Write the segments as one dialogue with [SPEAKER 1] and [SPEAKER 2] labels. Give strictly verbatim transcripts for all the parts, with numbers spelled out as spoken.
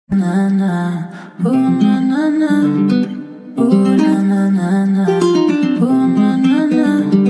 [SPEAKER 1] Na na, ooh na na na, ooh na na na na, ooh na na na.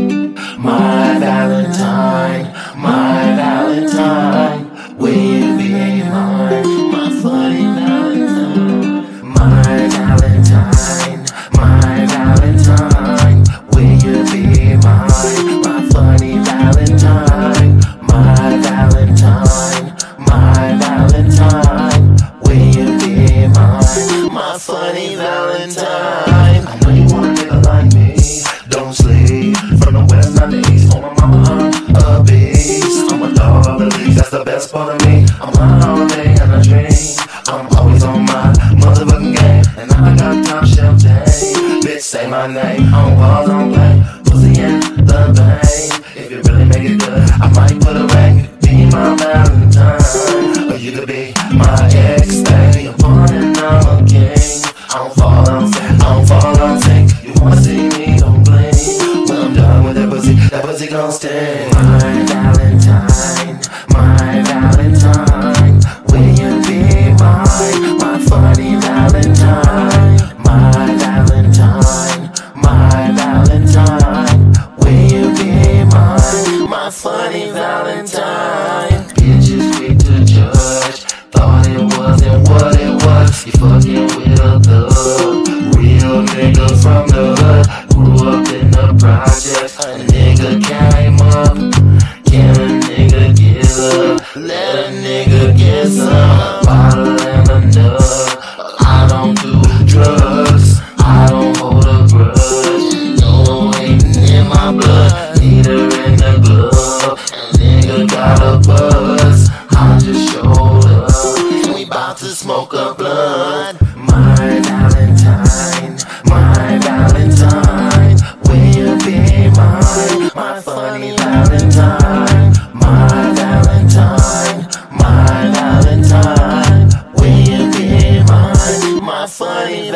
[SPEAKER 2] My Valentine, my Valentine, will you be mine? My funny Valentine. My Valentine, my Valentine, will you be mine? My funny Valentine. My Valentine, my Valentine, will you be mine? My funny Valentine. I know you want a nigga like me. Don't sleep. From the west, not the east. Oh, my mama, I'm a beast. I'm a dog, that's the best part of me. I'm on holiday and I dream. I'm always on my motherfucking game. And I got top shelf day. Bitch, say my name. On balls, on play. Pussy in the bank. If you really make it good, I might put a ring. You could be my Valentine, or you could be my ex-thing. You're born and I'm a king. I don't fall, I don't sink, I don't fall, I don't sink. You wanna see me, don't blink. When I'm done with that pussy, that pussy gon' sting. My Valentine, my Valentine, will you be mine? My funny Valentine. My Valentine, my Valentine, will you be mine? My funny Valentine. Bitches quick to judge, thought it wasn't what it was. You fucking with a thug, real nigga from the hood. Grew up in the projects, a nigga came up. Can a nigga get up? Let a nigga get some. Bottle and a nut. I don't do drugs, I don't hold a grudge. No hating in my blood, neither in the glove. A nigga got a buzz, I just showed up, and we bout to smoke a blunt. My Valentine, my Valentine, will you be mine? My funny Valentine. My Valentine, my Valentine, will you be mine? My funny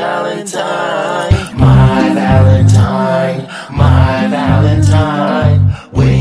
[SPEAKER 2] Valentine. My Valentine, my Valentine, will